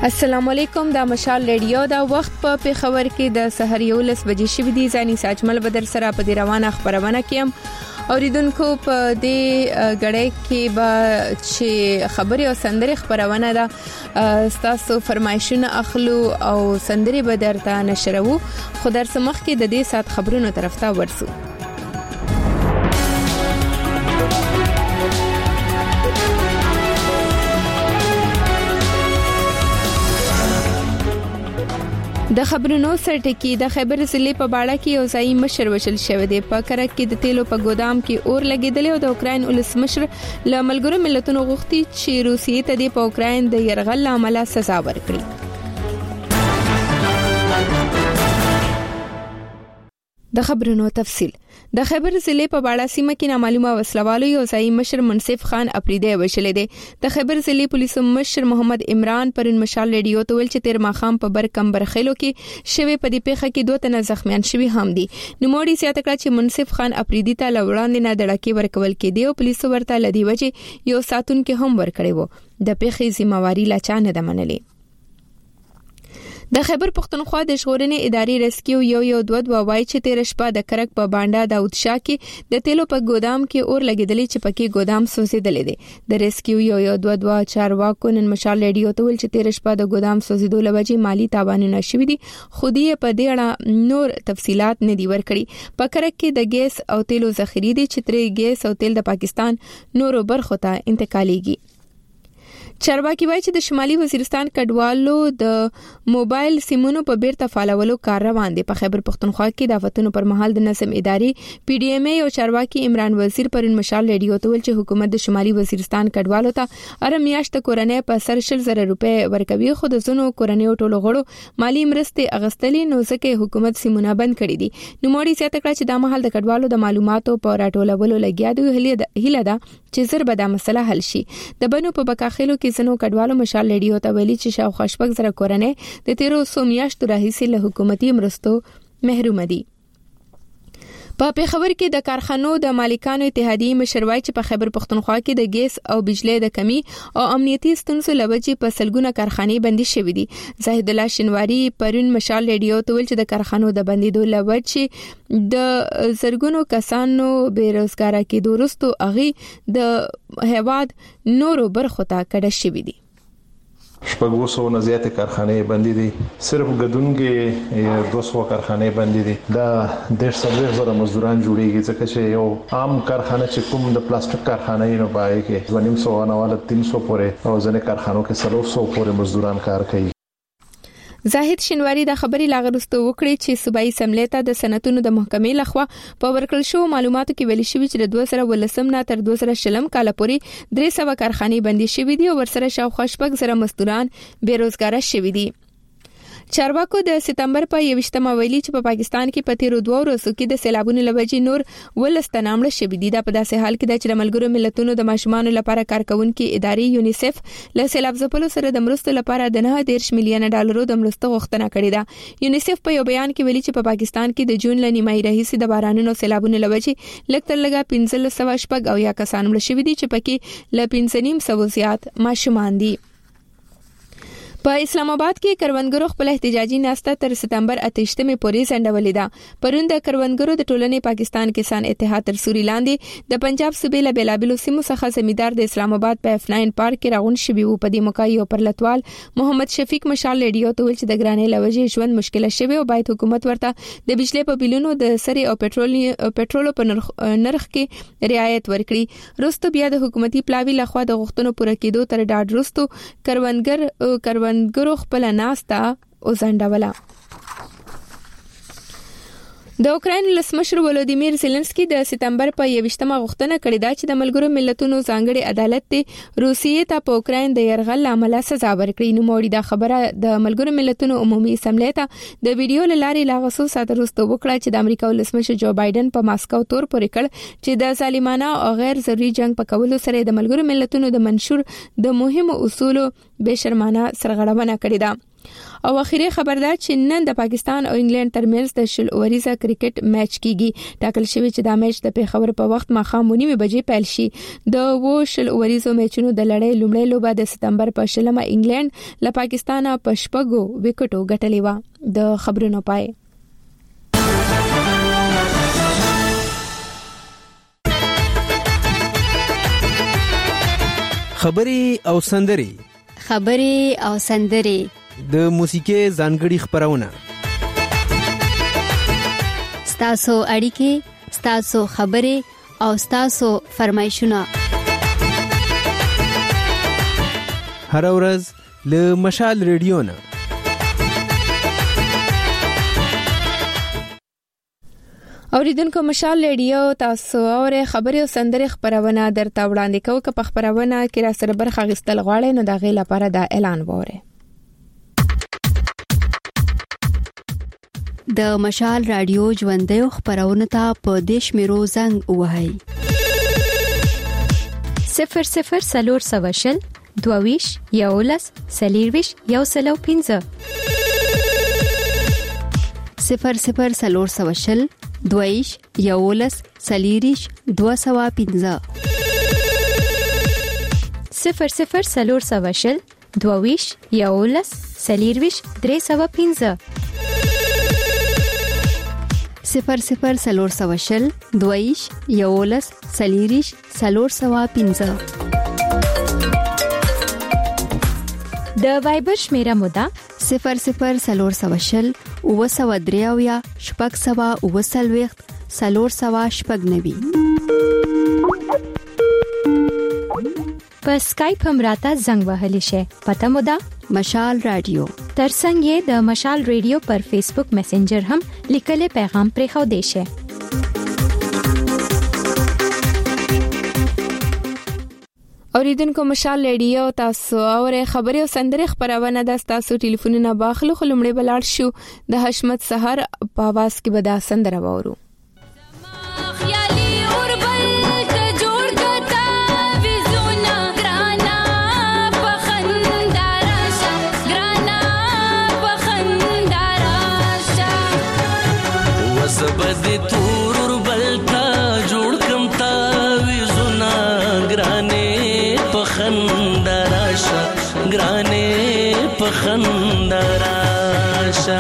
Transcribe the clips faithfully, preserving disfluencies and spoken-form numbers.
السلام علیکم، دا مشال ریډیو دا وخت په پیښور کې د سحر یو لس بجې شوې دي. ځاني ساجمل بدر سره په دې روانه خبرونه کیم اوریدونکو په دې غړې کې به چې خبري او سندري خبرونه ده تاسو فرمایشونه اخلو او سندري به درته نشرو. خو در سمخ کې د دې سات خبرونو طرف ته ورسو. د خبرونو سرټکی د خیبر ضلع په باړه کې یو ځای مشر وشل شوی دی. په کرک کې د تیلو په ګودام کې اور لګیدل او د اوکراین ولسمشر له ملګرو ملتونو غوښتي چې روسیې ته د اوکراین د يرغل عمله سزا ورکړي. د خبرونو تفصیل. د خیبر ضلع په باړه سیمه کې نامعلومه وسلوالو یو ځای مشر منصف خان اپریدی وشل دی. د خیبر ضلع پولیسو مشر محمد عمران پرون مشال ریډیو ته ویل چې تیر ماخام په برکم برخلو کې شوی په دې پیښه کې دوه تنه زخمیان شوی هم دي. نوموړي زیاته کړه چې منصف خان اپریدی ته لوړاندې نه دړکی ورکول کېدی او پولیسو ورته لدی وجه یو ساتون کې هم ورکړی وو. د پیښې ذمہواری لا چا نه منلې. د خیبر پختونخوا د ژغورنې ادارې ریسکیو یو یو دوه دوه وایي چې تیر شپه د کرک په بانډا داود شاه کې د تیلو په ګودام کې اور لګیدلې چې پکې ګودام سوځیدلې دي. د ریسکیو یو یو دوه دوه چارواکو نن مشال ریډیو ته ویل چې تیر شپه د ګودام سوځیدو لوجې مالی تاوانونه شوي دي، خو دې په دې اړه نور تفصيلات نه دي ورکړي. په کرک کې د ګیس او تیلو ذخیرې دي چې ترې ګیس او تیل د پاکستان نورو برخو ته انتقالېږي. چارواکي وایي چې د شمالي وزیرستان کډوالو د موبایل سیمونو په بیرته فعالولو کار روان دي. په خیبر پختونخوا کې د آفتونو پر مهال د نظم ادارې پی ډی ایم ای او چارواکي عمران وزیر پرون مشال ریډیو ته ویل چې حکومت د شمالي وزیرستان کډوالو ته اره میاشت کورنۍ په سر شل زره روپۍ ورکوي، خو د زونو کورنۍ ټولو غړو مالی مرستې اغستلې نو ځکه حکومت سیمونه بند کړې دي. نو موري زیاته کړه چې د مهال د کډوالو د معلوماتو په راټولولو لګیا دي. هیله ده چې زر به دا مسله حل شي. د بنو په بکاخېلو کې زنو کډوالو مشال ریډیو ته ویلي چې شاوخوا شپږ زره کورنۍ د تیرو څو میاشتو راهیسې له حکومتي مرستو محروم دي. په پیښور کې د کارخانو د مالکانو اتحادیې مشر وایي چې په خیبر پختونخوا کې د ګیس او بجلی د کمی او امنیتي ستونزو لوجې په سلګونه کارخانې بندي شوې دي. زاهد الله شنواری پرون مشال ریډیو ته ویل چې د کارخانو د بندیدو لوجې د زرګونو کسانو بیروزګاره کېدو وروسته اغي د هیواد نورو برخو ته کډه شوې دي. شپږ سوه نه زیاتې کارخانې بندي دي. صرف ګدونګې دوه سوه کارخانې بندي دي. دا د څلور زره مزدوران جوړیږي ځکه چې یو عام کارخانه چې کوم د پلاستیک کارخانه یې نه پای کې دوه نیم سوه نه والا تین سوه پورې او ځنې کارخانو کې څلور سوه پورې مزدوران کار کوي. زاهد شنواری د خبري لاغرستو وکړي چې صوبایي سملې ته د سنتونو د محکمې لخوا په ورکړل شو معلوماتو کې ویل شوی چې د دوه زره ولسم نه تر دوه زره شلم کال پورې درې سوه کارخانې بندي شوې دي او ورسره شاوخوا شپږ زره مزدوران بیروزګار شوي دي. چارواکو د سپتمبر په یوشتمه ویلي چې په پا پاکستان کې په تیرو دوه ورځو کې د سیلابونو لوجې نور ولستنامړ شوي دي. دا په داسې حال کې د ملګرو ملتونو د ماشومانو لپاره کارکونکو ادارې یونیسف له سیلاب ځپلو سره د مرستو لپاره د نه دېرش میلیون ډالرو د مرستو غوښتنه کړې ده. یونیسف په یو بیان کې ویلي چې په پا پاکستان کې د جون ل نیمایي راهیسې د بارانونو سیلابونو لوجې لږ تر لږه پنځه سوه شپږ او یا کسان مړ شوي دي چې پکې ل پنځه نیم سوه زیات ماشومان دي. په اسلام آباد کې کروندګرو خپل احتجاجي ناسته تر سپتمبر اتهشتمې پورې ځنډولې ده. پرون د کروندګرو د ټولنې پاکستان کسان اتحاد تر سوري لاندې د پنجاب صوبې له بیلابلو سیمو څخه زمیدار د اسلام آباد په اف ناین پارک کې راغون شوي وو. په دې موقع یو پرلتوال محمد شفیق مشال ریډیو ته ویل چې د ګرانۍ لوجې ژوند مشکل شوی او باید حکومت ورته د بجلی په بیلونو د سری او پټرول پټرولو په نرخ, نرخ کې رعایت ورکړي. وروسته بیا د حکومتي پلاوی لخوا د غوښتنو پوره کېدو تر ډاډ وروسته کروندګر کروند ګرو خپل ناستا او ځنډوله. د اوکراین ولسمشر ولودیمیر زيلنسکي د سپتمبر په یوشتمه غوښتنه کړې ده چې د ملګرو ملتونو ځانګړي عدالت ته روسیې ته په اوکراین د يرغل عمله سزا ورکړي. نو موړي دا خبره د ملګرو ملتونو عمومي اسمبلی ته د ویډیو لارې لاغسو ساتل وروسته وکړه چې د امریکا ولسمشر جو بایدن په ماسکو تور پورې کړ چې د ظالمانه او غیر ضروري جنگ په کولو سره د ملګرو ملتونو د منشور د مهمو اصولو بشرمانه سرغړونه کړې ده. او اخیری خبر ده چې نن د پاکستان او انګلند ترمنځ د شل اوریزه کرکټ میچ کیږي. ټاکل شوی چې دا میچ د پیښور په وخت ماښام ونیمه بجې پیل شي. د و شل اوریزو میچونو د لړۍ لومړی لوبه د سپتمبر په شلمه انګلند له پاکستان په شپږو وکټو ګټلې و. د خبرونو پای. خبري او سندري خبري او سندري د موسیقي ځانګړي خبرونه ستاسو اړیکې ستاسو خبري او ستاسو فرمایشونه هر ورځ له مشال ریډیو نه. اوریدونکو مشال ریډیو تاسو اوره خبري او سندري خبرونه درته وړاندې کوو. که په خبرونه کې را سره برخه غستل غواړئ نو دا غي لپاره دا اعلان وره. د مشال رادیو ژوندۍ خبرونه ته په دیش میرو زنګ وهاي صفر صفر سلور سواشل دوویش یولس سلیرویش یو سلو پینزه صفر صفر سلور سواشل دوویش یولس سلیریش دو سوا پینزه صفر صفر سلور سواشل دوویش یولس سلیرویش درې سوا پینزه صفر صفر سلور سواشل دویش یولس سلیریش سلور سوا پینزه. د وایبر شمیره مودا صفر صفر سلور سواشل او سوا دریاویا شپږ سوا او سلويخت سلور سوا شپږ نوي. په سکایپ هم راته زنګ وهلی شي. پته مودا مشال رادیو. ترڅنګ یې د مشال ریډیو پر فیسبوک میسنجر هم لیکل پیغام پرې خو دی شي. اوریدونکو مشال ریډیو تاسو اوره خبري او سندري خبرونه د تاسو ټلیفونونه باخلو خلمړې بلاړ شو. د حشمت سحر په आवाज کې به دا سندره وورو. زبد تور بلتا جوړ کم تا وزنا ګرانه پخندراشا ګرانه پخندراشا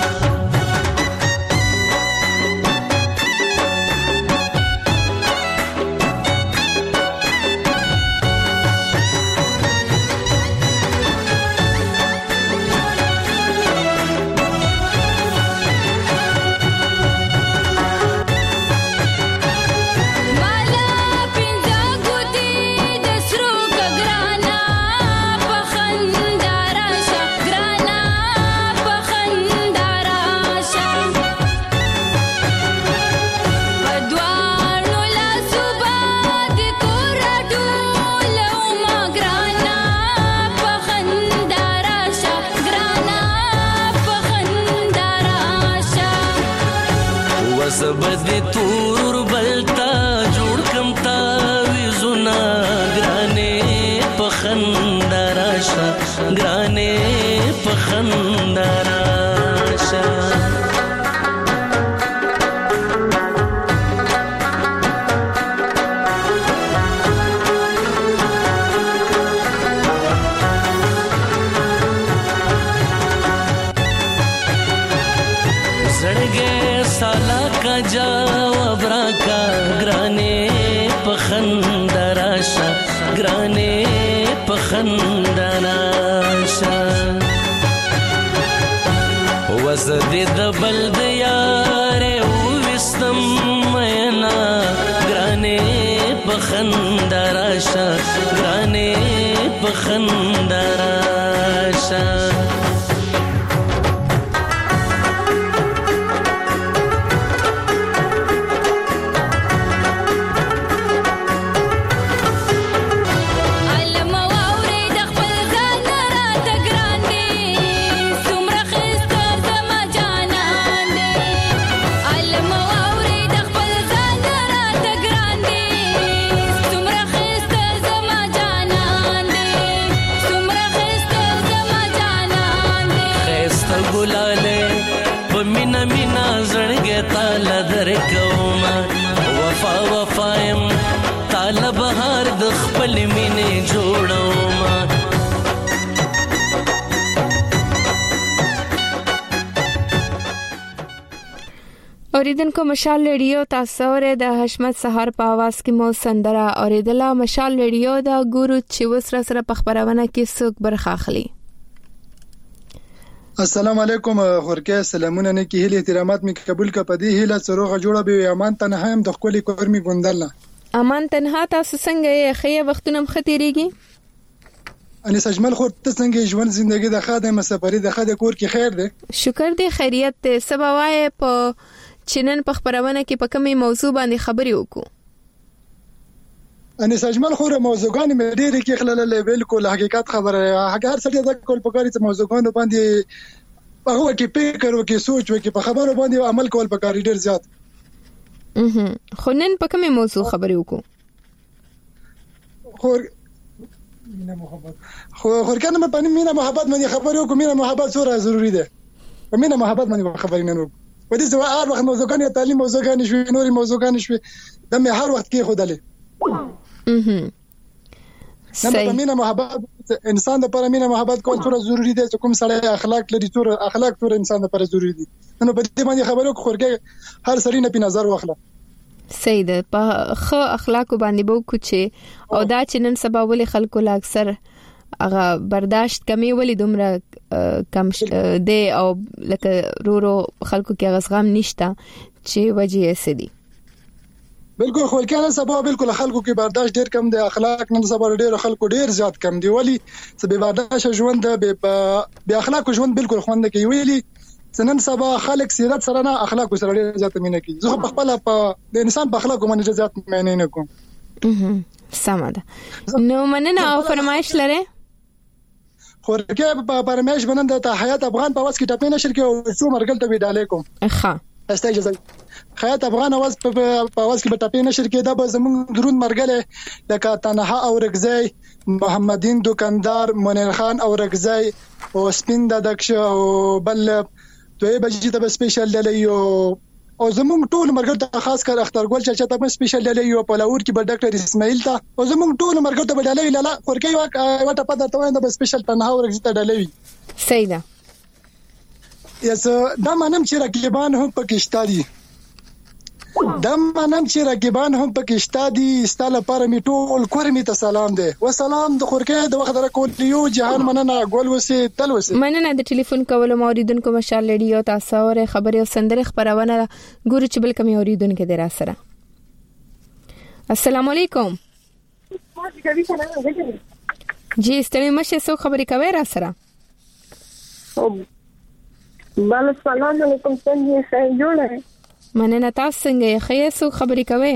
زبد تور بلتا جوړ کم تا وزنا ګرانه پخندراشا ګرانه پخندراشا جواب راکا ګرانه پخندراشا ګرانه پخندراشا وزد د بلد یار او وستم مینا ګرانه پخندراشا ګرانه پخندراشا تعالی درکوما وفا وفایم تعالی بهار د خپل مینې جوړوما اوریدونکو مشال ریډیو تاسو ورې د حشمت سحر په आवाज کې مو سندره اوریدله مشال ریډیو دا ګورو چې وسره سره په خبرونه کې څوک برخه اخلي السلام علیکم خورکه سلامونه نه کې هلي احترامات می قبول کا پدې هله سروغه جوړه به امان تنها هم د خپل کورمي ګوندل امان تنها تاسو څنګه یې خې وختونه مختيريږي اني سجمل خو ته څنګه ژوند ژوندۍ د خادم سفرې د خاده کور کې خیر ده شکر دې خیریت ته سبا وای په چنن په خبرونه کې په کومه موضوع باندې خبري وکړو اني سجمل خو موضوعګان مې ډېر کې خلل بالکل حقیقت خبره هغه هر څه د کول پکاري ته موضوعګان باندې هغه کې فکر وکي سوچ وکي په خبرو باندې عمل کول پکاري ډېر زیات اها خو نن په کومه موضوع خبري وکړو خو مینا محبت خو خورکنه په مینا محبت باندې خبرو کوم مینا محبت سره ضروری ده په مینا محبت باندې خبرې نه نو په دې ځای هر وخت موضوعګان تعلیم موضوعګان شوي نوري موضوعګان شوي د مې هر وخت کې خودلې اها صحیح مینا محبت انسان د پر مینا محبت کول څوره ضروری ده چې کوم سړی اخلاق لري څوره اخلاق څوره انسان د پر ضروری دي نو په دې باندې خبرو خورګه هر سړی نه په نظر واخله صحیح ده په خو اخلاق باندې بو کوچه او دا چې نن سبا ولې خلکو لا اکثر هغه برداشت کمی ولې دومره کم دی او لکه رورو خلکو کې غزغام نشته چې وجه یې سدي بالکل خو کله سبا بالکل خلکو کې برداشت ډیر کم دی اخلاق نن سبا ډیر خلکو ډیر زیات کم دی ولی چې به برداشت ژوند به اخلاق ژوند بالکل خوند کوي ویلي سنن سبا خلک سیرت سره نه اخلاق سره ډیر زیات مینه کوي زه په خپل په د انسان په اخلاق باندې زیات مینه نه کوم اها سمه ده نو مننه او فرمایش لره خورګه په فرمایش باندې د حیات افغان په واس کې ټاپې نشر کې او څو مرګل ته ویډاله کوم ښه استه اجازه حیات افغان اواز په واس کې ټاپې نشر کې دا به زمون درون مرګل لکه تنها او رګزی محمدین دکاندار منیر خان او رګزی او سپین د دکش او بل دوی بجې ته سپیشل دی او زمون ټول مرګ ته خاص کر اخترګل چې ته په سپیشل دی یو په لاور کې بل ډاکټر اسماعیل ته او زمون ټول مرګ ته بدلې لاله خورکې وټه پد ته وایي د سپیشل تنها ورګ ته ډلې صحیح ده یس دا مانم چې رقیبان هم پکشتا دي دا مانم چې رقیبان هم پکشتا دي ستاله پر می ټول کور می ته سلام دی و سلام د خورکې د وخت راکول یو جهان مننه ګول وسی تل وسی مننه د ټلیفون کول موریدونکو مشال ریډیو تاسو اور خبري او سندره خبرونه ګورو چې بل کمی اوریدونکو در سره السلام علیکم جی ستړي مشه سو خبري کوي را سره بل السلام علیکم څنګه یې جوړه مننه تاسو څنګه یې خیر سو خبري کوي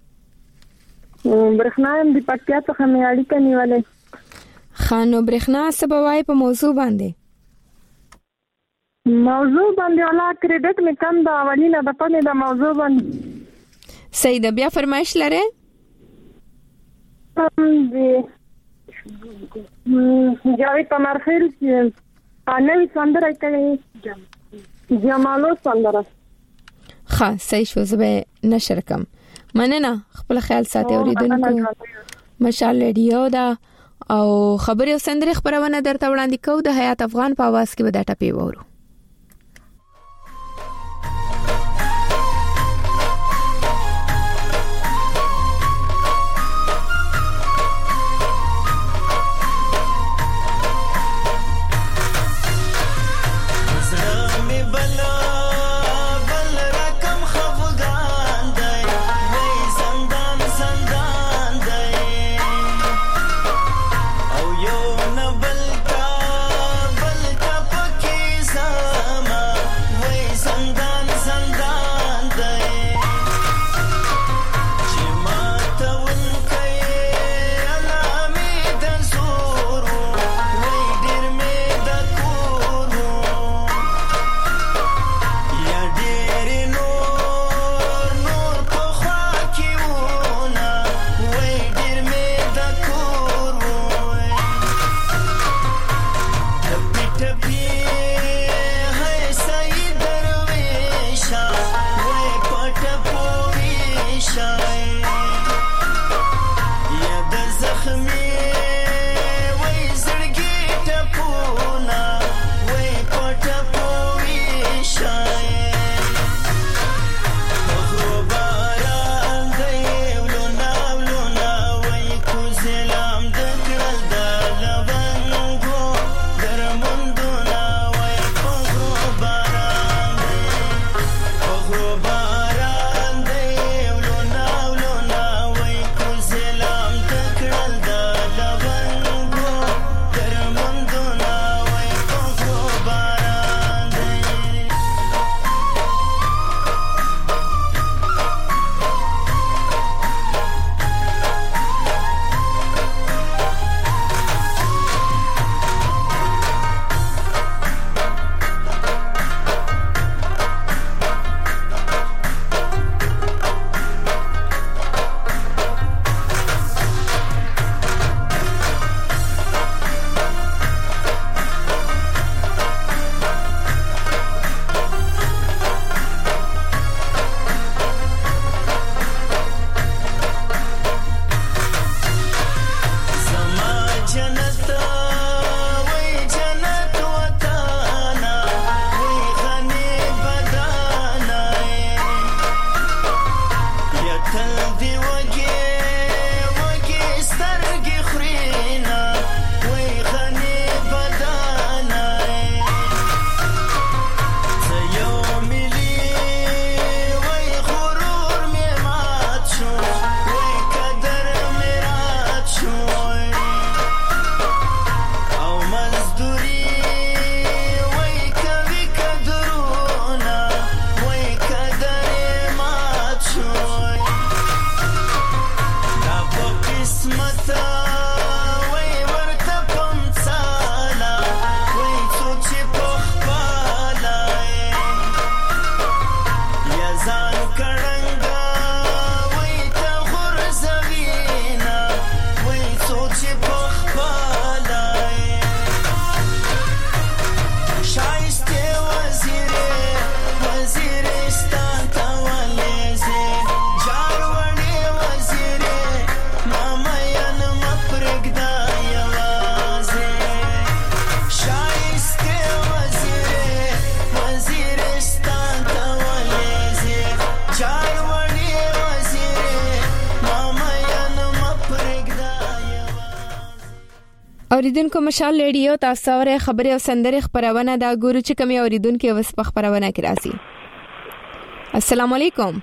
برخنا هم د پټیا څخه مې اړیکه نیولې خانو برخنا سبوای په موضوع باندې موضوع باندې ولا کریډټ مې کم دا اولینه د پنه د موضوع باندې صحیح ده بیا فرمایش لره هم دي جاوید تمرخیل چې انوي سندره کوي جمالو سندره ښه صحیح شو زبې نشر کم مننه خپل خیال ساتي اوریدونکو مشال ریډیو دا او خبري او سندره خبرونه درته وړاندې کوو د حیات افغان په आवाज کې به دا ټپي وورو Bal ka, bal ka paki sa اوریدونکو مشال ریډیو تاسو اوره خبري او سندره خبرونه دا ګورو چې کوم اوریدونکو وس په خبرونه کې راځي. السلام علیکم.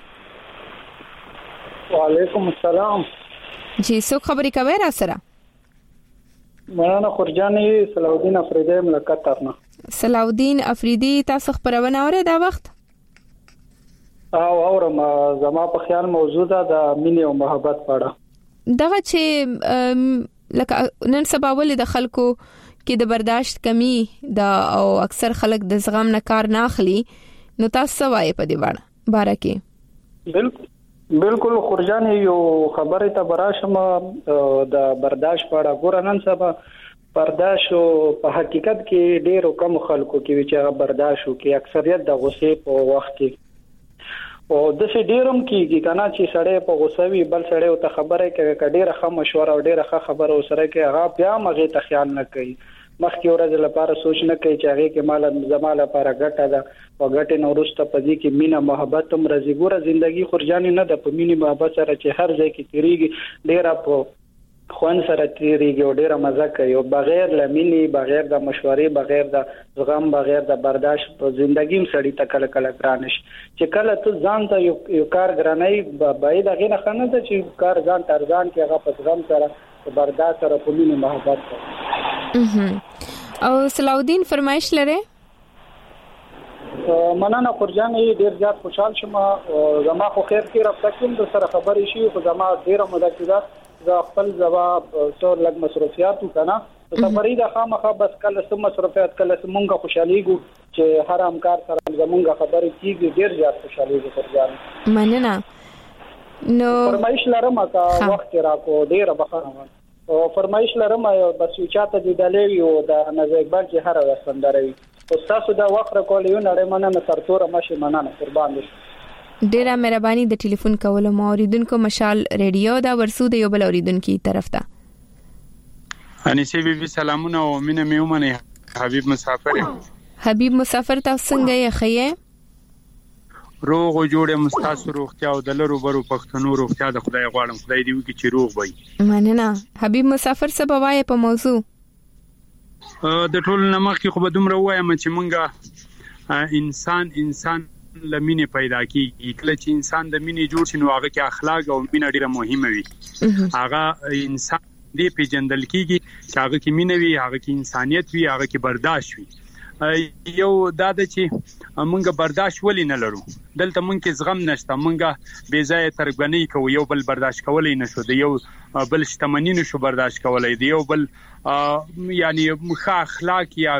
وعلیکم السلام. جی څو خبري کوي را سره؟ مولانا خورجانی صلاح افریدی ملکت ترنه. صلاح افریدی تاسو خبرونه اوره دا وخت؟ او اورم زما په خیال موضوع ده د مینې او محبت په اړه. دغه چې لکه نن سبا ولې د خلکو کې د برداشت کمی دا او اکثر خلک د زغم نه کار نه اخلي، نو تاسو وایي په دې باندې باره کې؟ بالکل بالکل خورجان یو خبره ته براشم د برداشت په اړه. ګور نن سبا برداشت په حقیقت کې ډېر کم خلکو کې چې برداشت کوي، اکثریت د غصې په وخت کې او د څه ډیرم کیږي کنه چې سړی په غوسه وي بل سړی او ته خبره کوي کډیره خه مشوره او ډیره خه خبره وسره کوي، هغه بیا مغه ته خیال نه کوي، مخکې ورځ لپاره سوچ نه کوي چې هغه کې مال زماله لپاره ګټه ده او ګټه نو ورسته پدې کې مینا محبت هم راځي. ګوره ژوندۍ خورجانی نه د په مینې محبت سره چې هر ځای کې تیریږي ډیره په خوان سره تیریږي او ډیره مزه کوي او بغیر لمینې بغیر د مشورې بغیر د زغم بغیر د برداشت په ژوندۍ هم سړی ته کله کله ګرانش چې کله ته ځان ته یو کار ګرانای باید هغه نه خنه ته چې کار ځان ترځان کې هغه په زغم سره برداشت سره په مینې محبت کوي. او صلاح الدین فرمایش لري؟ مننه خورجان ډیر زیات خوشحال شوم. زما خو خیر کې رابطه کوم د سره خبرې شي خو زما ډیره مداکزات ز خپل جواب څور لګ مصرفيات وکنه سفرې د خامخه بس کله سم مصرفيات کله مونږه خوشاليږو چې هر همکار سره زمونږه خبرې کیږي ډیر زیات خوشاليږي خورجان. مننه. نو فرمایش لرم کا وخت راکو ډیر بخښنه او فرمایش لرم بس یو چاته دی دلې او د نزا اقبال چې هر وسندروي او تاسو دا وخت راکول یو نړۍ مننه ترتور ماشي مننه قربان دي. ډیره مهرباني د ټلیفون کولو مو اوریدونکو مشال ریډیو دا ورسو د یو بل اوریدونکو طرف ته. انیسی بیبي سلامونه او مینه میومنه حبیب مسافر. حبیب مسافر تاسو څنګه یې خیه؟ روغ او جوړه مستاسو روغتیا او د لرو برو پښتنو روغتیا د خدای غواړم خدای دې وکړي چې روغ وي. مننه. حبیب مسافر څه بوایي په موضوع؟ د ټول نمخ کې خو به دومره وایم چې مونږه انسان انسان لمینه پیدا کیږي. کله چې انسان د مینې جوړ شي نو هغه کې اخلاق او مینه ډیره مهمه وي. هغه انسان دې پیژندل کیږي چې هغه کې مینه وي، هغه کې انسانيت وي، هغه کې برداشت وي. یو دا د چې مونږه برداشت ولې نه لرو، دلته مونږ کې زغم نشته، مونږه بے ځای ترګنۍ کوو، یو بل برداشت کولای نشو، د یو بل شتمنۍ نشو برداشت کولای، د یو بل یعنی مخ اخلاق یا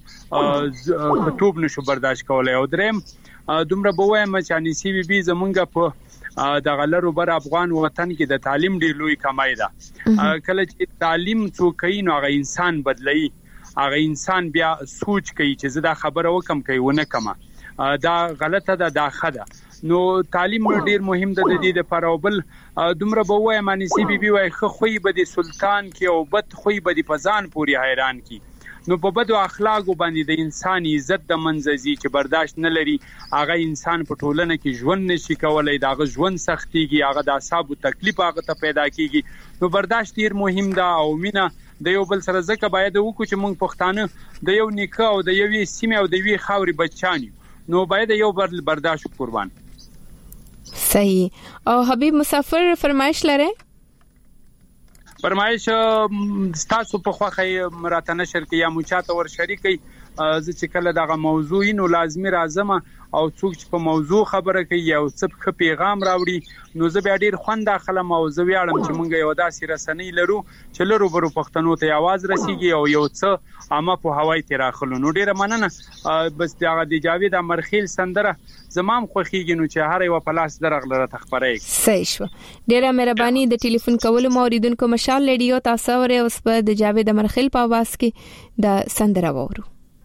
خو خطوب نشو برداشت کولای. او دریم دومره بوایم چې انیسی بی بی زمونږه په د غلرو بر افغان وطن کې د تعلیم ډیر لوی کمای ده. کله چې تعلیم څوک کین هغه انسان بدلای، هغه انسان بیا سوچ کوي چې زه دا خبره وکم کوي ونه کما دا غلطه ده دا خده. نو تعلیم ډیر مهم ده د دې لپاره. او بل دومره بوایم انیسی بی بی وای خو خوې به د سلطان کې او بد خوې به د پزان پوری حیران کی. نو په بدو اخلاق باندې د انسان عزت د منځزي چې برداشت نه لري هغه انسان په ټولنه کې ژوند نشي کولای، دا غو ژوند سختيږي، هغه د اعصاب تکلیف هغه ته پیدا کیږي. نو برداشت ډیر مهم ده او مینا د یو بل سره ځکه باید وکړو چې موږ پښتانه د یو نیکه او د یوې سیمه او د یوې خاوري بچانی نو باید یو بل برداشت قربان. صحیح. او حبیب مسافر فرمایش لره؟ فرمایش تاسو په خوخه مراته نشر کې یا مچاته ور شریکي زه چې کله دغه موضوع نو لازمي راځم او څوک چې په موضوع خبره کوي یا څه پیغام راوړي نو زه بیا ډیر خوند داخله موضوع ویاړم چې مونږ یو داسې رسنۍ لرو چې لرو برو پښتنو ته आवाज رسیږي او یو څه اما په هوای ته راخلو. نو ډیره مننه. بس دغه د جاوید امرخیل سندره زمام خوخیږي نو چې هر یو په لاس درغله تخبرې. صحیح شو. ډیره مهرباني د ټلیفون کولو موریدونکو مشال ریډیو تاسو ور اوس په د جاوید امرخیل په आवाज کې د سندره وورو.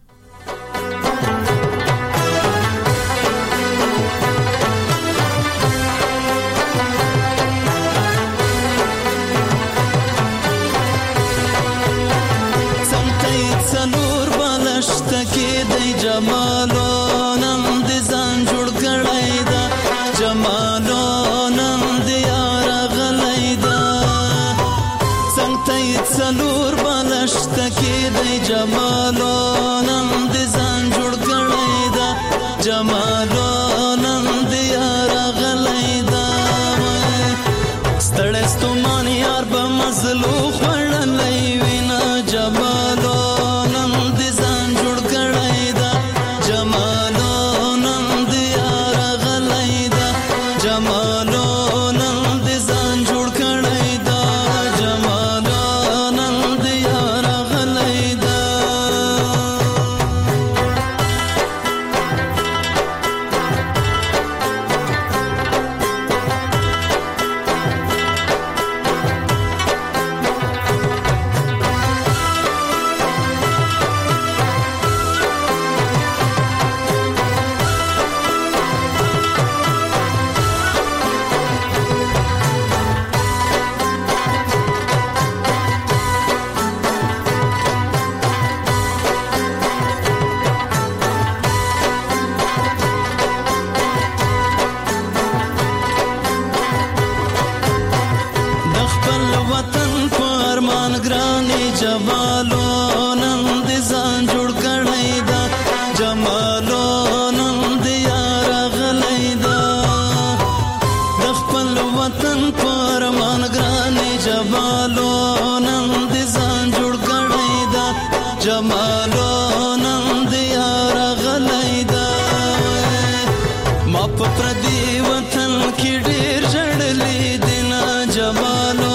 سنور بالشت کې د جمالو نم د ځان جوړ کړی دا جمالو نم د یار غلی دا څنګه سنور بالشت جمالو نن دیار غلیدا ستړې ستومان یار به مزلو خړلې وینا جمالو نن دې ځان جوړ کړی دا جمالو نن دیار غلیدا جمالو نن دې ځان جوړ کړی دا جمالو نن دیار غلیدا جمالو نن دې ځان جوړ کړی دا جمالو نن دې یار غلی دا د خپل وطن پر مان ګرانې جمالو نن دې ځان جوړ کړی دا جمالو نن دې یار غلی دا ما په پردي وطن کې ډېر جړلې دینا جمالو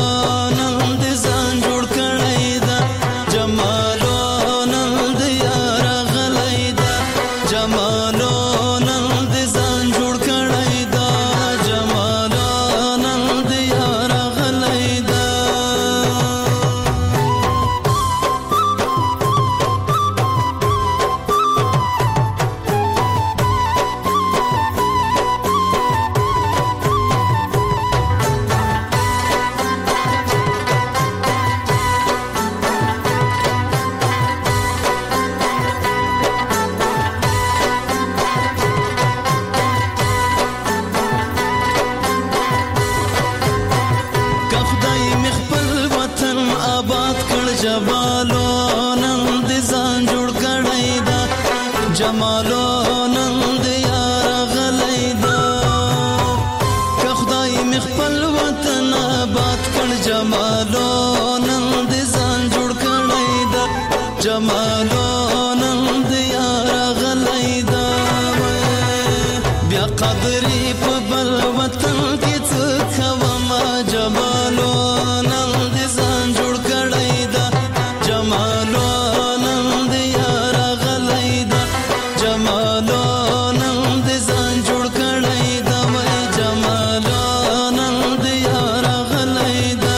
جمالو نن دې ځان جوړ کړی دا جمالو نن دې یار غلی دا که خدای مې خپل وطن آباد کړ جمالو نن دې ځان جوړ کړی دا جمالو نن دې یار غلی دا بیا قدرې په بل وطن کې څه کوم جمالو نن دې ځان جوړ کړی دا جمالو نن دې یار غلی دا جمالو نن دې ځان جوړ کړی دا وای جمالو نن دې یار غلی دا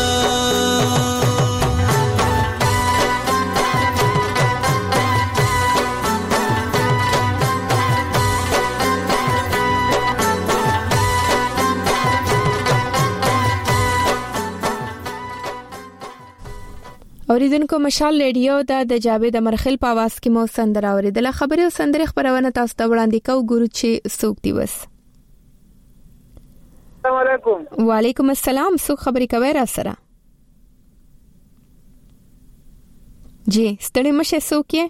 اوریدونکو مشال ریډیو دا د جاوید امرخیل په आवाज کې مو سندره اوریدله خبري او سندره خبرونه تاسو ته وړاندې کوو ګورو چې څوک دی وس السلام علیکم وعلیکم السلام څوک خبري کوي را سره جی ستړي مشه څوک یې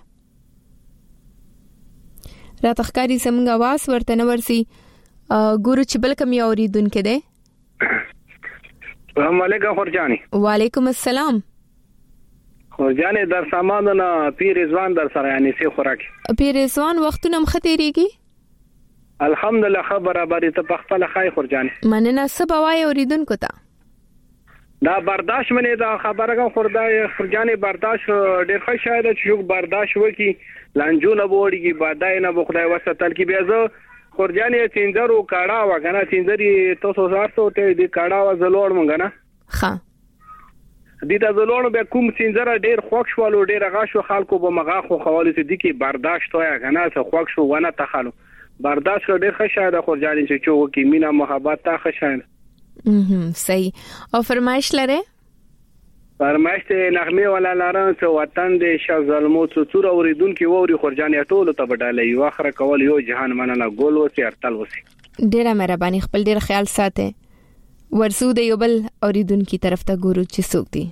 را تخکاری زموږ आवाज ورته نه ورسي ګورو چې بل کوم اوریدونکو دی السلام علیکم خورجانی وعلیکم السلام خورجانی در سامانونه پیر رضوان در سره یعنی سي خوراک پیر رضوان وختونه مختيريږي الحمدلله خبره بری ته پخپل خای خورجانی مننه سبا وای اوریدونکو ته دا برداشت منه دا خبره کوم خدای خورجانی برداشت ډیر ښه شاید چې برداشت وکي لانجونه وړيږي بادای نه بخدای وساتل کی بیا زه خورجانی چینجرو کاړه وغنه چینجري تاسو زارسو ته دې کاړه وزلوړ مونږ نه ها دې ته زلوړ به کوم چینجره ډیر خوښ شوالو ډیر غاښو خلکو به مغاخو خوالې دي کی برداشت وای غنه څه خوښ شو ونه تخالو برداشت ډیر ښه شاید خورجانی چې چوغ کی مینا محبت تا ښه شاید هم صحیح او فرمایش لره فرمایش ته نغمه ولا لارن څه وطن دې شزلمو څو څور اوریدونکو ووري خورجانی ټول ته بداله یو اخر کول یو جهان مننه ګول وسی ارتل وسی ډیره مهرباني خپل ډیر خیال ساته ورسو د یو بل اوریدونکو طرف ته ګورو چې څوک دی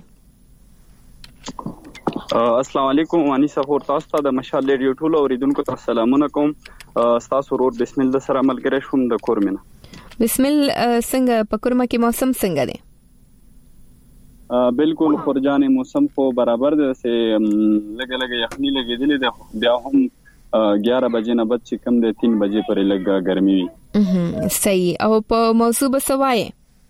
السلام علیکم وانی سفور تاسو ته د مشال ریډیو ټول اوریدونکو ته سلامونه کوم ستاسو ورور بسم الله سره ملګری شوم د کورمنه. بسم الله څنګه په کورما کې موسم څنګه دی؟ بالکل خورجان موسم خو برابر دی، سه لګ لګ یخنی لګیدلې ده، بیا هم ग्यारह بجې نه بعد چې کم دی तीन بجې پرې لګ ګرمي وي. صحیح. او په موضوع بسوای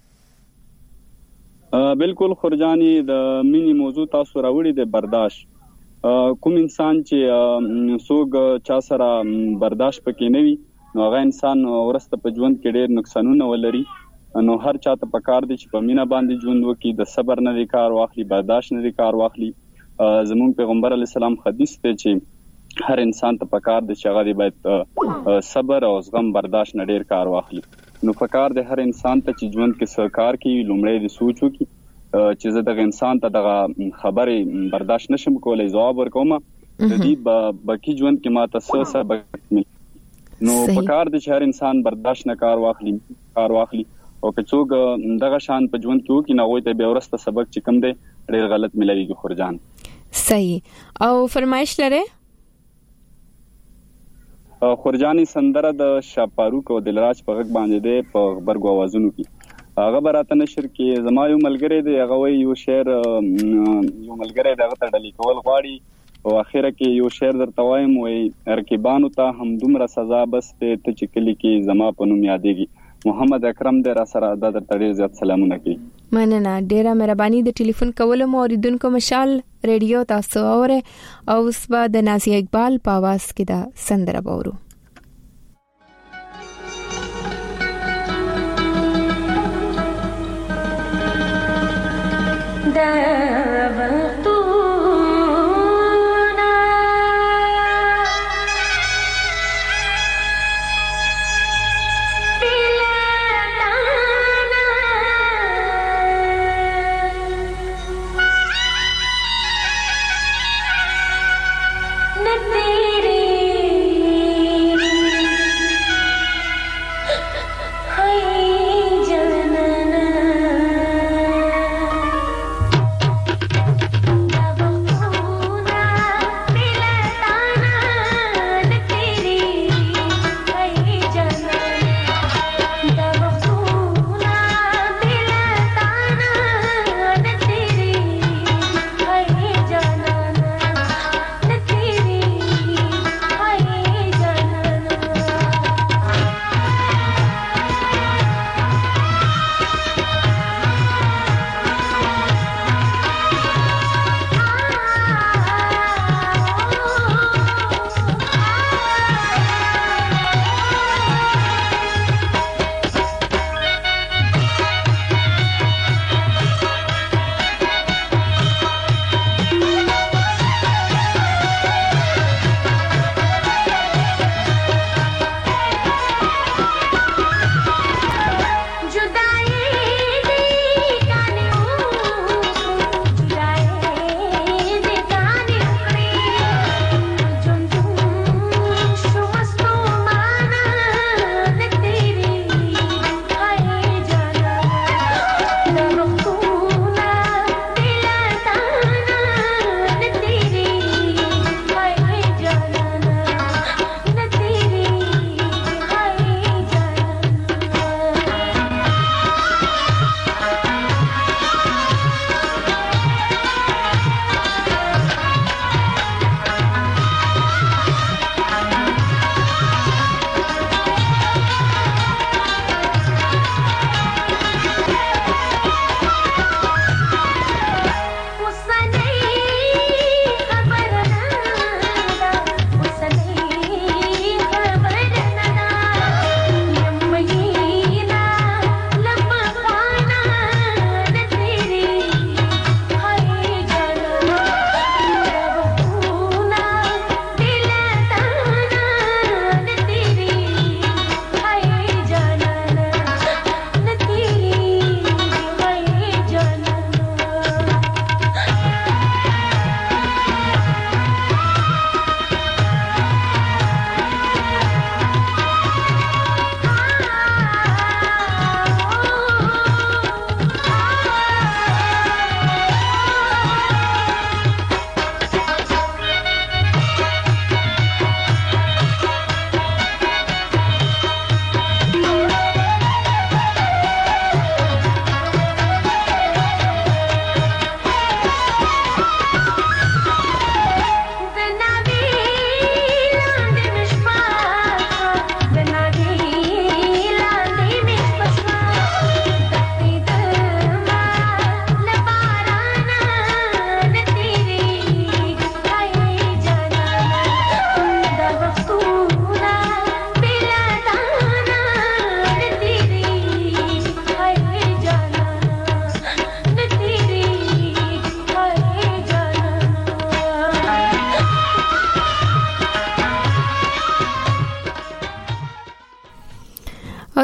بالکل خورجانی د مینی موضوع تاسو راوړی د برداشت. کوم انسان چې سوګ چا سره برداشت پکې نه وي نو هغه انسان ورسته په ژوند کې ډېر نقصانونه ولري. نو هر چاته پکار دي چې په مینا باندې ژوند وکړي، د صبر نه کار واخلي، برداشت نه کار واخلي. زموږ پیغمبر علی السلام حدیث ته چې هر انسان ته پکار دي چې هغه باید صبر او زغم برداشت نه ډېر کار واخلي. نو پکار دي هر انسان ته چې ژوند کې سرکار کوي لومړی د سوچ وکړي چې زه دغه انسان ته دغه خبرې برداشت نشم کولای، جواب ورکوم د دې باقي ژوند کې ماته څه سبق مل. نو پکار دي چې هر انسان برداشت نه کار واخلي کار واخلي او که څوک دغه شان په ژوند کې وکړي نو هغه ته به ورسته سبق چې کم دی ډېر غلط ملويږي خورجان. صحیح. او فرمایش لره خورجانی سندره د شاپاروک او دلراج په غږ باندې ده په خبرګو اوازونو کې. هغه براته نشر کې زما یو ملګری دی، هغه وی یو شعر یو ملګری دغه ته ډلی کول غواړي او اخره کې یو شعر درته وایم، وی رکیبانو ته هم دومره سزا بس ته چې کلی کې زما په نوم یادېږي. محمد اکرم دې را سره د ډېر زیات سلامونه کوي. مننه، ډیره مهرباني د ټلیفون کولو مو اوریدونکو. مشال ریډیو تاسو اوره او اوس به د نازیه اقبال په आवाज کې دا سندره باورو. तेरे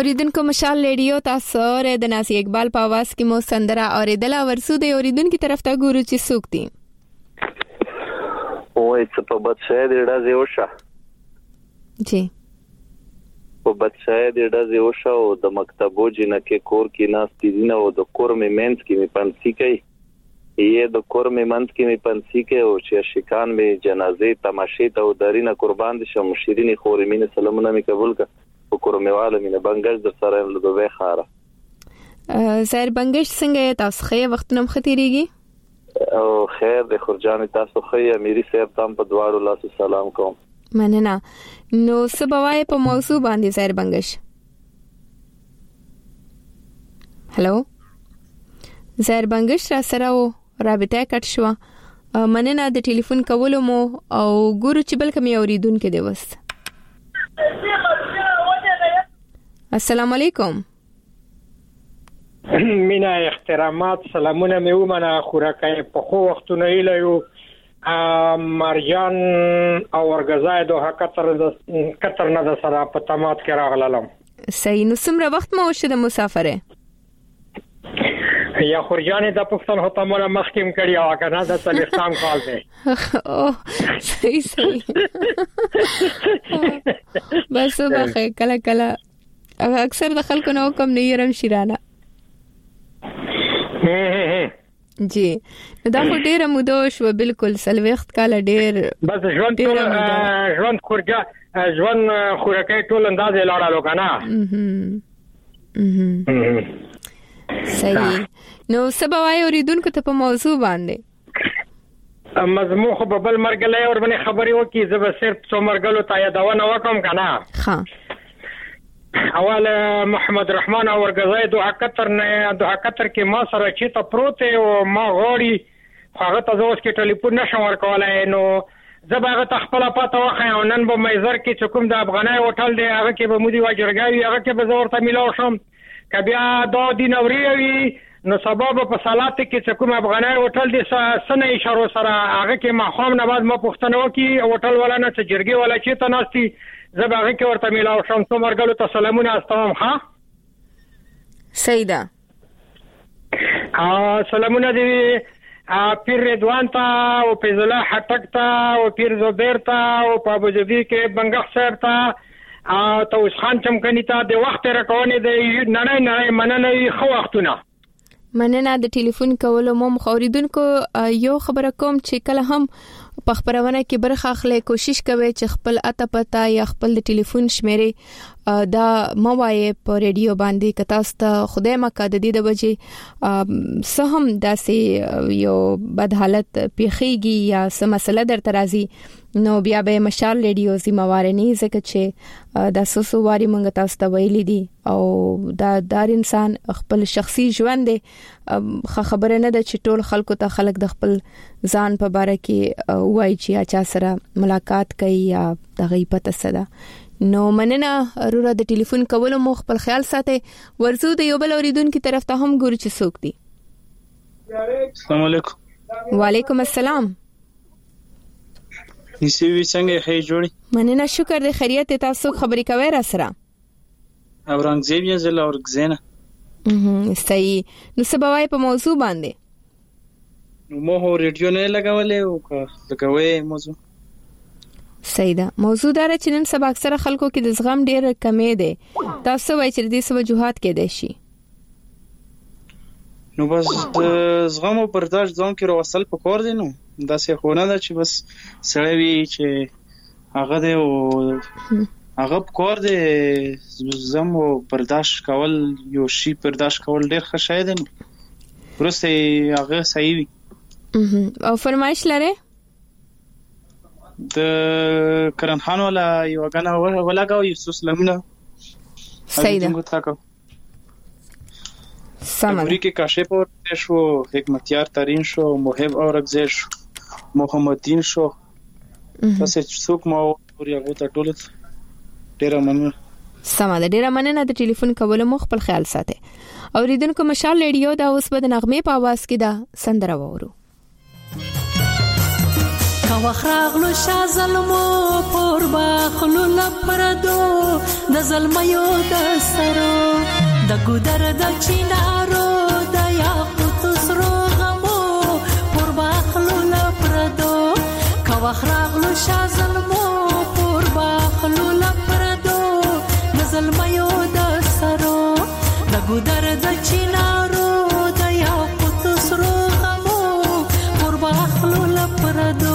اوریدونکو مشال ریډیو تاسو ر د ناسی اقبال په आवाज کې مو سندره اوریدله ورسو د اوریدونکو طرف ته ګورو چې څوک دي. وای څه په بچای دی راځي وشه جی په بچای دی راځي وشه او د مکتبو جنکه کور کې ناس دي نه او د کور مې منځ کې می پنځي کوي یې د کور مې منځ کې می پنځي کوي او چې شیکان مې جنازې تماشې ته او دارینه قربان دي شم شیرینی خورې مینه سلامونه می قبول کا په کور مې واله مینه بنگش در سره له دوه خاره زهر بنگش څنګه تاسو خې وخت نم ختیریږي او خیر د خرجان تاسو خې اميري صاحب تام په دواړو لاسو سلام کوم. مننه. نو سبوای په موضوع باندې زهر بنگش. هلو زهر بنگش را سره و رابطه کټ شو. مننه د ټلیفون کولو مو او ګورو چې بل کوم اوریدونکو دی وست. السلام علیکم. مینا احترامات سلامونه مې ومنه خوراکای په خو وختونه ایلو مرجان او ورغزای دوه کتر د کتر نه د سره په تمات کې راغلم. صحیح. نو څومره وخت مو شه د مسافره یا خورجانې د پښتون هوته مله مخکیم کړی او کنه د تلستان کال دی. او صحیح صحیح. بس وبخه کله کله اکثر د خلکو نو کم نه يرم شیرانه. جی دا خو ډیره موده شو بالکل سلوخت کاله ډیر بس ژوند ټول ژوند خورجا ژوند خورکې ټول اندازې لاړالو کنه. صحیح. نو سبوای اوریدونکو ته په موضوع باندې مضمون خو په بل مرګلې اور باندې خبرې وکي زه به صرف څو مرګلو ته یادونه وکم کنه. ها اول محمد رحمان اور غزای دوه کتر نه دوه کتر کې ما سره چې ته پروت او ما غوړي هغه ته زوس کې ټلیفون نشم ورکولای نو زبغه تخپل پاته وخه او نن به مېزر کې چکم د افغانای هوټل دی هغه کې به مودي واجرګاوي هغه کې به زور ته ملاو شم کبیا دو دین اوري نو سبب په صلات کې چکم افغانای هوټل دی سنه اشاره سره هغه کې ما خام نه بعد ما پښتنو کې هوټل ولا نه چې جرګي ولا چې ته ناشتي زبغه کې ورته ملاو شم څو مرګلو ته سلامونه استوم. ها سیدا ا سلامونه دی پیر رضوان ته او فیض الله حټک ته او پیر زبیر ته او په ابوظبي کې بنگخ صاحب ته او توس خان چمکنی ته د وخت راکونه دی نړۍ نړۍ مننه خو وختونه. مننه د ټلیفون کولو مو خوریدونکو یو خبره کوم چې کله هم په خبرونه کې برخه اخلي کوشش کوي چې خپل اته پتا یا خپل د ټلیفون شمیره دا موایې په ریډیو باندې کتا ست خدای مکه د دې د بجې سهم داسې یو بد حالت پیخيږي یا سم مسله در ترازی نو بیا به مشال ریډیو زمواره نه ځکه چې د سوسو واري مونږ تاسو ته ویلي دي او دا دار انسان خپل شخصي ژوند خبره نه ده چې ټول خلکو ته خلک د خپل ځان په باره کې وایي چې اچا سره ملاقات کوي یا د غیبت صدا. نو مننه ضرور د ټلیفون کولو مو خپل خیال ساتي ورزو د یو بل اوریدونکو طرف ته هم ګورو چې څوک دي. السلام علیکم. وعلیکم السلام. نسی وی څنګه هي جوړي؟ مننه شکر د خیریت تاسو خبرې کوي را سره. اورنګزیب یې زله اورګزینا. اها صحیح. نو سبوای په موضوع باندې نو مو ریډیو نه لګولې او لګوي موضوع صحیح ده. موضوع دا چې نن سبا اکثره خلکو کې د زغم ډېر کمې ده. تاسو وایي چې دې سبا جوهات کې دي شي نو بس زغم او برداشت ځان کې وصل پکور دي نو دا څه خو نه ده چې بس سړی وي چې هغه دی او هغه پکور دی زغم او برداشت کول یو شی برداشت کول ډېر ښه شی دی نو ورسته هغه صحیح وي. او فرمایش لري د کرنخان ولا یو غنا ولا گاو یوسف لمنه صحیح ده. سمه امریکا کاشف اور شو حکمتیار ترین شو محب اورګزیر شو محمدین شو تاسو څوک مو وریا غوته ټول ډیر مننه. سمه ده. ډیر مننه د ټلیفون کولو مو خپل خیال ساتي. اوریدونکو مشال ریډیو دا اوس په نغمه په आवाज کې دا سندره وورو. وخراغلو شا ظلمو پور باخلو لپردو د ظلمیو د سرو د ګودر د چینارو د یاقوت سرو غمو پور باخلو لپردو کا وخراغلو شا ظلمو پور باخلو لپردو د ظلمیو د سرو د ګودر د چینارو د یاقوت سرو غمو پور باخلو لپردو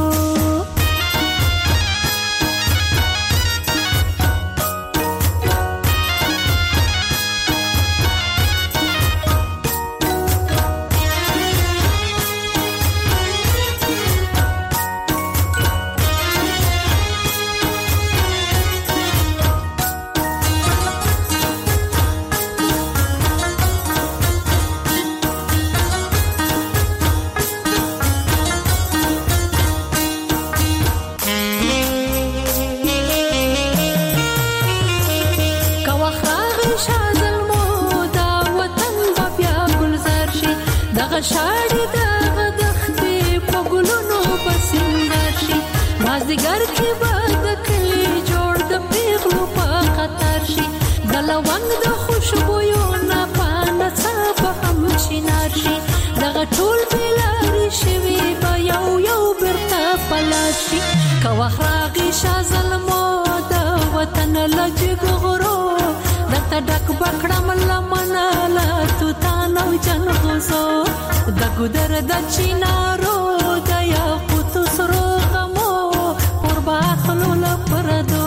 شاړي د غدختې په ګلونو پسندر شي مازدیګر کې به د کلي جوړ د پیغلو په خطر شي د لونګ د خوشبویو نه پانه څه به هم شینار شي دغه ټول بېلارې شوي به یو یو بیرته پلار شي که وخت راغی شا ظلمو د وطن له جګغرو درته ډک به کړم لمنه له توتان او جنغوزو د ګودر د چینارو د یاقوت سرو غمو پور باخلو لپردو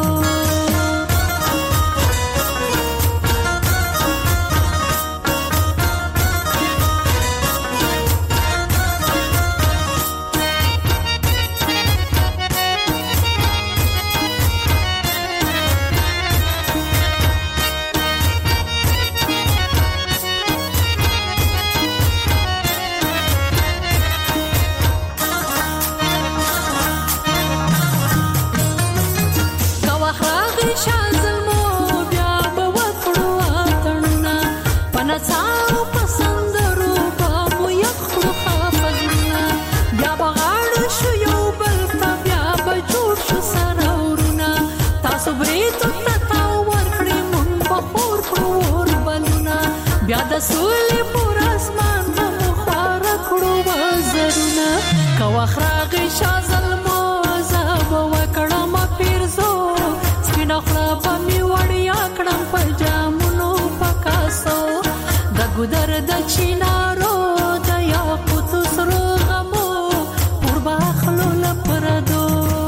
بیا د سولې پر اسمان په خوار کړو وزرونه که وخت راغی شا ظلمو زه به وکړم پیرزو سپینه خوله به مې وړیا کړم په جامونو په کاسو د ګودر د چینارو د یاقوت سرو غمو پور باخلو لپردو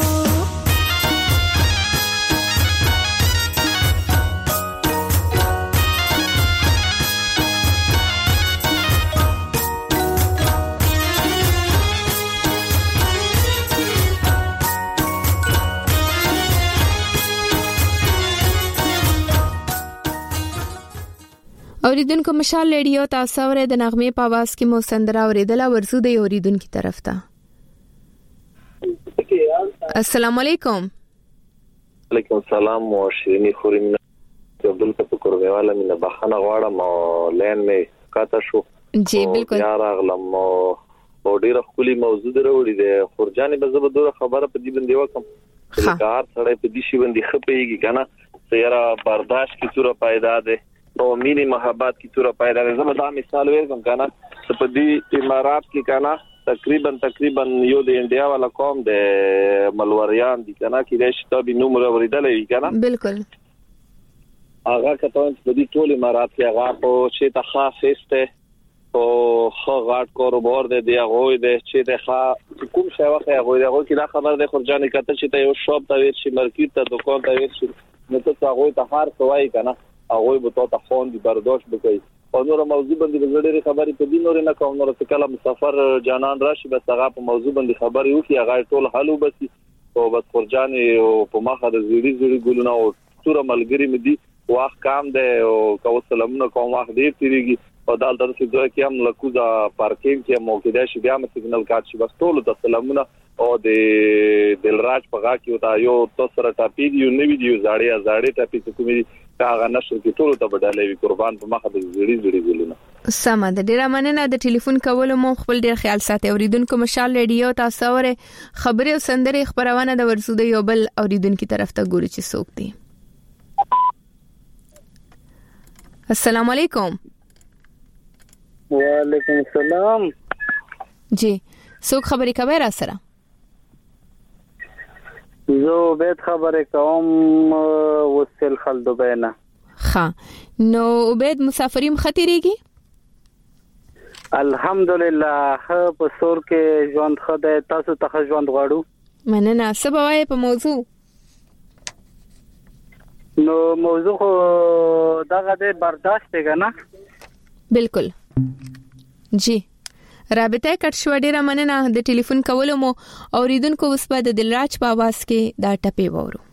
اوریدونکو مشال ریډیو تاسو ورې د نغمه په आवाज کې مو سندره اوریدله ورزو د اوریدونکو طرف ته السلام علیکم علیکم السلام او شیرینی خوریم عبدل پکور میواله مینه بخنه غواړم او لین می کاته شو جی بالکل یار اغلم او ډیره خولي موضوع دروړي د خورجانې به زبر دوره خبره په دې باندې وکم کار سره په دې شی باندې خپېږي کنه سیاره برداشت کی صورت پیدا ده او مینی محبت کی صورت پیدا ده زما دا مثال ویم کنه په دې امارات کې کنه تقریبا تقریبا یو د انډیا والا قوم د ملوریان دي کنه کې د شتابي نومره ورېدلې کنه بالکل هغه کته په دې ټول امارات کې هغه په چې ته خاصه او خو غاټ کاروبار دی دی هغه دی چې د ښه کوم څه وخت هغه دی هغه کې دا خبر دی خورجانې کته چې ته یو شاپ ته ویر شي مارکیټ ته دکان ته ویر شي نو ته هغه ته هر څه وای کنه هغه به ته فون دی برداشت وکړي او نور موضوع باندې زړه خبرې ته دي نور نه کوم نور څه کله مسافر جانان راشي بس هغه په موضوع باندې خبرې وکړي هغه ټول حلو بس او بس خورجانې او په مخه د زیری زیری ګلونه او ټول ملګری مې دي واخ کام ده او کو سلامونه کوم واخ دی تیریږي او دالته د سیده کې هم لکوزا پارکینګ کې مو کې د شي بیا م سیګنل کارت شي بس ټول د سلامونه او د دلراج په غا کې وتا یو تاسو ټاپی دی یو نوی دی زاړی زاړی ټاپی څه کومي هغه نشر کې ټول ته بدلې وی قربان په مخه د زړی زړی ګلونه سمه د ډیره مننه د ټلیفون کولو مو خپل ډیر خیال ساتي. اوریدونکو مشال ریډیو تاسو اوره خبري او سندري خبرونه د ورسو د یو بل اوریدونکو طرف ته ګوري چې څوک دي. السلام علیکم. وعلیکم السلام. جی څوک خبري کوي را سره؟ زه عبید خبرې کوم وسل خلدوبینه. ها نو عبید مسافریم خطرېږي؟ الحمدلله ه په سور کې ژوند خدای تاسو ته ژوند غواړو. مننه. سبا په موضوع نو موضوع دغه د برداشت دی کنه؟ بالکل جی رابطه کټ شو. ډیره مننه د ټلیفون کولو مو. اوریدونکو اوس په د دلراج په आवाज کې دا ټپي وورو.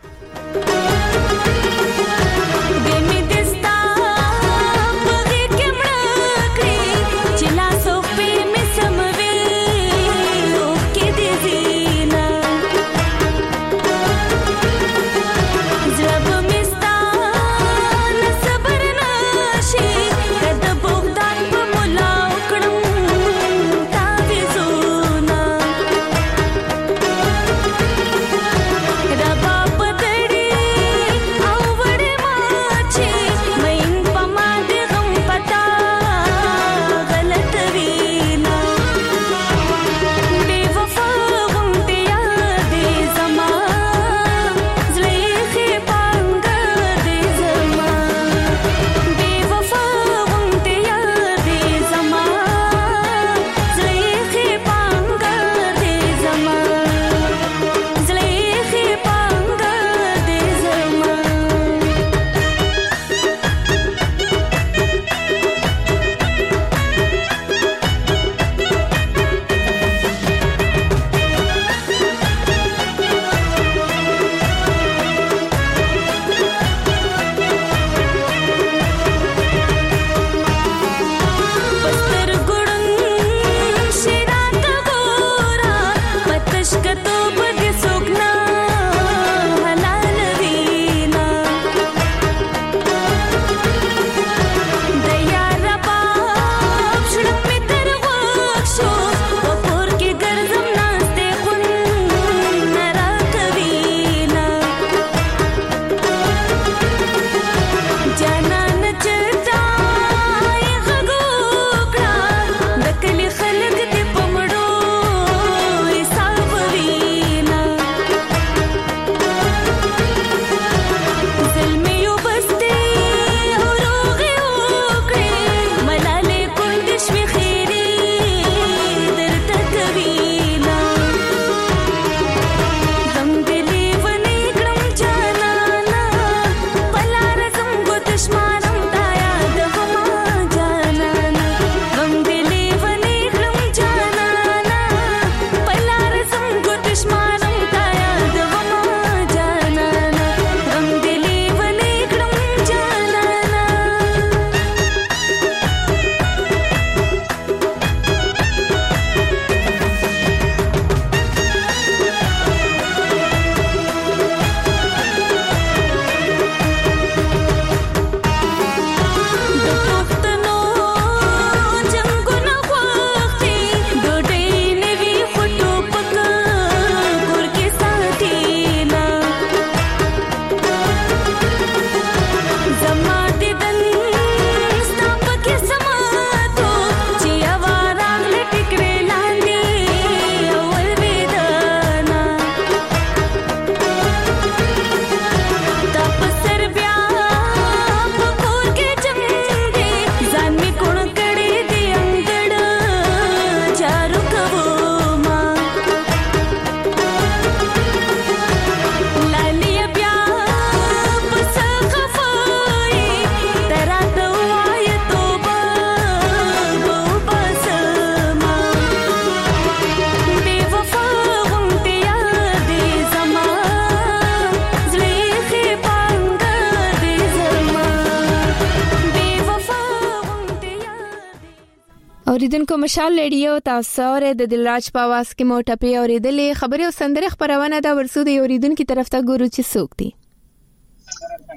اوریدونکو مشال ریډیو تاسو سره د دلراج په आवाज کې مو ټپي اوریدلې خبري او سندره خبرونه دا ورسو د اوریدونکو طرف ته ګورو چې څوک دي.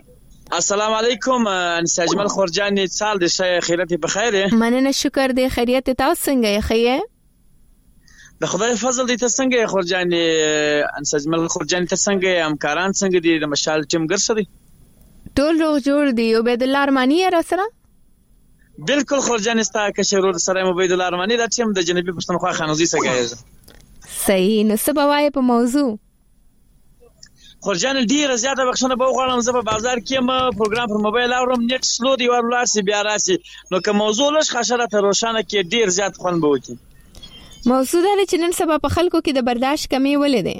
السلام علیکم انس اجمل خورجانی سال د شای خیرت بخیر. مننه شکر دی خیریت تاسو څنګه یې خیه؟ د خدای فضل دی ته څنګه یې خورجانی انس اجمل خورجانی ته څنګه یې همکاران څنګه دي د مشال ټیم ګرځي دي؟ ټول روغ جوړ دی. عبید الله ارمانی را سره؟ بالکل خورجانی ستا کشرور سره عبید الله ارمانی دا ټیم د جنوبي پښتونخوا خانوزي څخه دی. صحیح. نو څه بوای په موضوع؟ خورجان ډیره زیاته بخښنه به وغواړم، زه په بازار کې م پروګرام پر موبایل اورم، نیټ سلو دی ورولار سي بیا راسي، نو که موضوع لږ خاصه ته روښانه کې ډیر زیات خوند به وکړي. موضوع دا چې نن سبا په خلکو کې د برداشت کمی ولې ده؟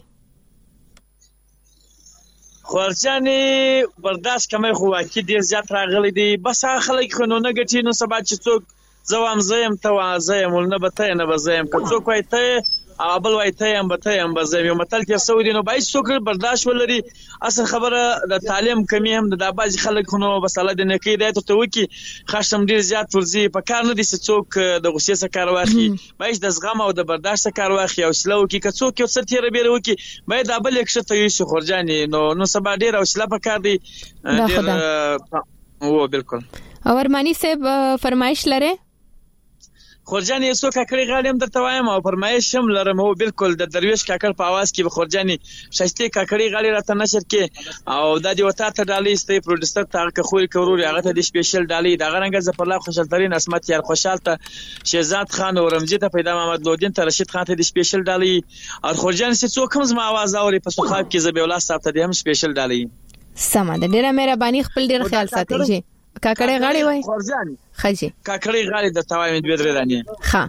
خورجان برداشت کمی خو واکې ډیر زیات راغلی دی، بس هغه خلک خو نو نه ګټي، نو سبا چې څوک زوام زیم ته وا زیم ولنه به ته نه به زیم که څوک وای ته ابل وای ته هم به ته هم به زیم یو متل کې سعودي نو بای څوک برداشت ولري. اصل خبره د تعلیم کمی هم د باج خلک نو بس الله دې نه کې دی ته وکی خاصم ډیر زیات ورزي په کار نه دي څوک د غوسې سره کار واخلي، بای د زغم او د برداشت سره کار واخلي او سلو کې که څوک یو څه تیر بیره وکی بای د ابل یک شته یو شو خورجاني نو نو سبا ډیر او سلا په کار دی ډیر او بالکل. او ارمانی صاحب فرمایش لره؟ خورجانی یو څو کاکړي غاړي هم درته وایم او فرمایش هم لرم. هو بالکل د درویش کاکړ په आवाज کې به خورجانی شایسته کاکړي غاړي راته نشر کې او د دې وتا ته ډالۍ ستې پروډوسر ته کخوري کورور هغه ته د سپیشل ډالۍ د غرنګ ظفر الله خوشحال ترين اسمت یار خوشحال ته شهزاد خان او رمزي ته پیدا محمد لودین ته رشید خان ته د سپیشل ډالۍ او خورجانی چې څوک هم زما आवाज اوري په سخاب کې زبی الله صاحب ته هم سپیشل ډالۍ. سم ده، ډیره مهرباني، خپل ډیر خیال ساتئ. کاکړی غاړي وای خورجانی خجی کاکړی غاړي د توای دوی درې رانی ها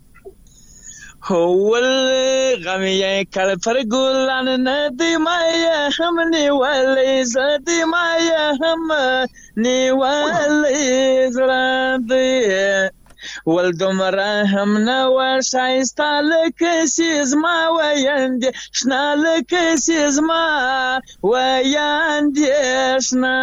هول غمي کړ پر ګلان نه دی مایا هم نیولې زدي مایا هم نیولې زړه ول دومره هم نه ورشایسته لکه سیزما ویاندې شنه لکه سیزما ویاندې شنه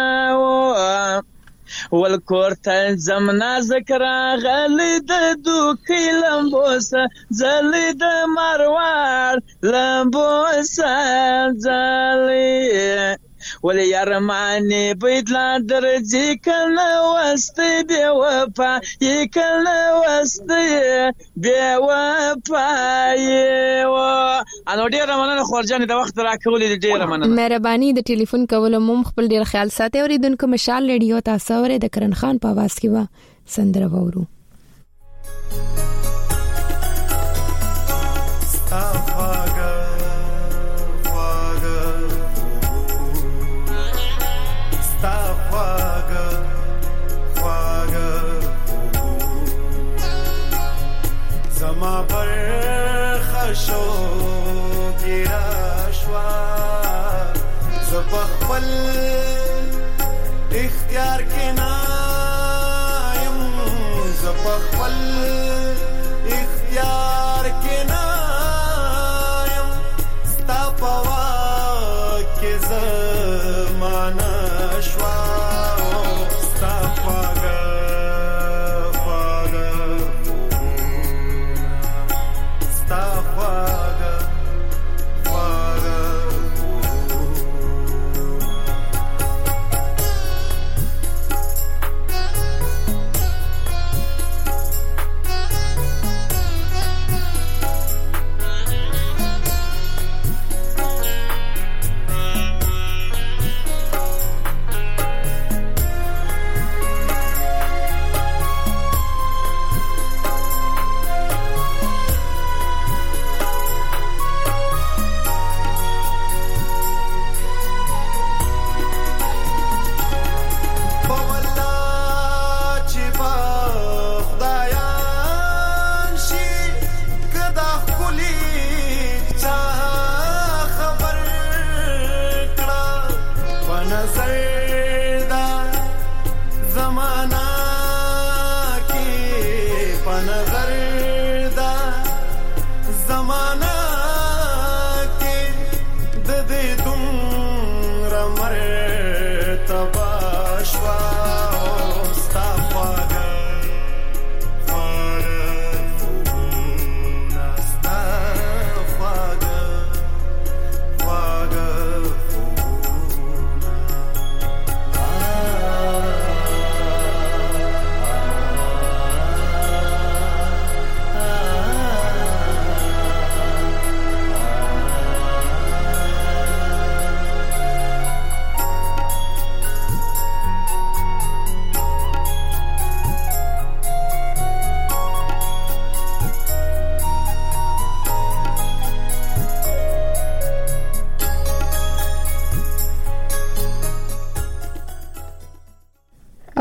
والکورته زمنا ذکر غلی د دوکې لمبوسه زلی د مروار لمبوسه زلی ولی یارمانی بیدلا درجی کلنا وستی بی وپا ی کلنا وستی بی وپا ی و انو ډیر مننه خورجانی د وخت راکولې ډیر مننه. مهرباني د ټلیفون کول مو خپل ډیر خیال ساتي. اوریدونکو مشال ریډیو تاسو اورئ د کرن خان په आवाज کې وا سندره وورو. زما پر خشو ګراشوا زپخپل اختیار کې نایم زپخپل اختیار کې نایم ستا پوا کې زمانہ شوا ستا پاګه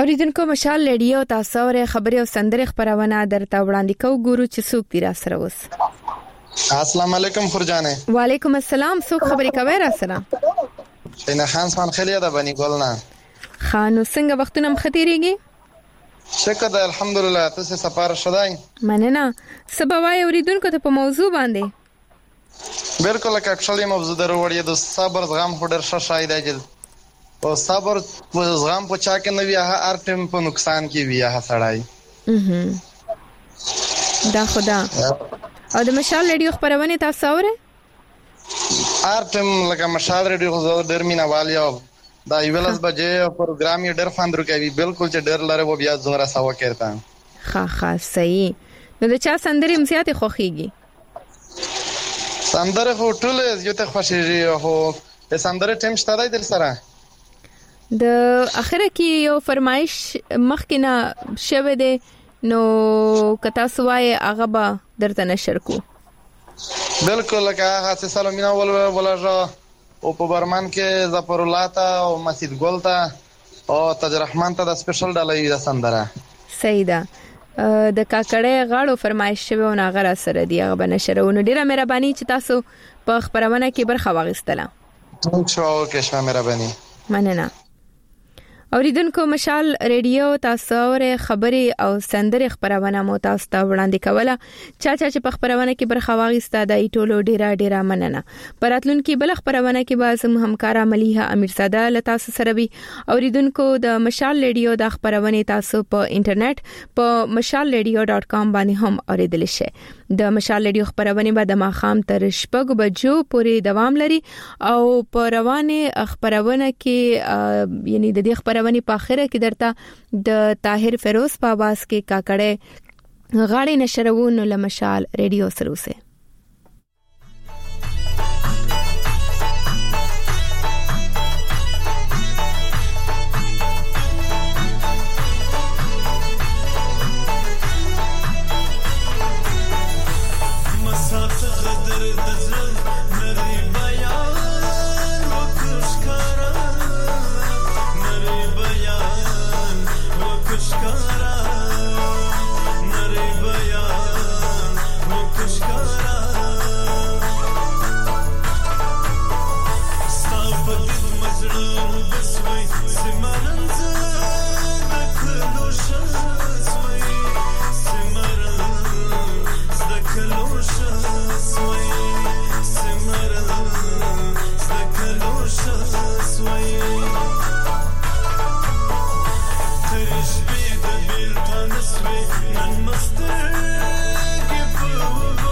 اوریدونکو مشال رادیو تاسو ور خبري او سندره خبرونه درته وړاندې کوو ګورو چې څوک دی را سره وس. السلام علیکم خورجانه. وعلیکم السلام. څوک خبري کوي را سره؟ شینه خان خان خلیه ده بني ګلنا. خانو څنګه وختونه مختیریږي؟ شکر ده الحمدلله. تاسو سفر شدای؟ مننه. سبا اوریدونکو ته په موضوع باندې بالکل اکچولی موضوع درو وړي د صبر زغم هډر شای دی او صبر زغم په چا کې نه وی هغه ارتم په نقصان کې وی هغه سړای. دا خدا او د مشال رادیو خبرونه تاسو اوره؟ ارتم لکه مشال رادیو ډیر مینوالیا دا یولس بجې پروګرام یې ډیر فاندرو کوي بالکل چې ډیر لره و بیا زورا سوا کوي. ها ها صحیح. نو د چا سندري مزيات خوخيږي؟ سندره خو ټول یو ته خوشيږي او د سندره ټیم شته در سره. د اخره کې یو فرمایش مخکینه شوه دی نو کتا سوای هغه به درته نشر کو. بالکل لکه هغه سلامونه ول ولجا او په برمان کې ظفر الله ته او مسجد ګل ته او تاج رحمان ته د سپیشل ډالۍ د سندره. صحیح ده. د کاکړې غاړو فرمایش شوه او هغه سره دی هغه بنشرونه. ډیره مهرباني چې تاسو په خبرونه کې برخه واغستله. څو کې شوه مهرباني. مننه. اوریدونکو مشال رادیو تاسو ور خبري او سندره خبرونه مو تاسو ته وړاندې کوله. چا چا چې په خبرونه کې برخه واغسته د ټولو ډیره ډیره مننه. پراتلونکو بل خبرونه کې به زموږ همکارا مليحه امیرزاده له تاسو سره وي. اوریدونکو د مشال رادیو د خبرونه تاسو په انټرنیټ په مشال رادیو ډاټ کام باندې هم اوریدل شي. د مشال رادیو خبرونه به د ماخام تر شپږ بجو پورې دوام لري او په روانه خبرونه کې یعنی د دې خبرونه په اخره کې درته د طاهر فیروز په आवाज کې کاکړې غاړې نشرونو لمشال رادیو سروسه. Namaste, give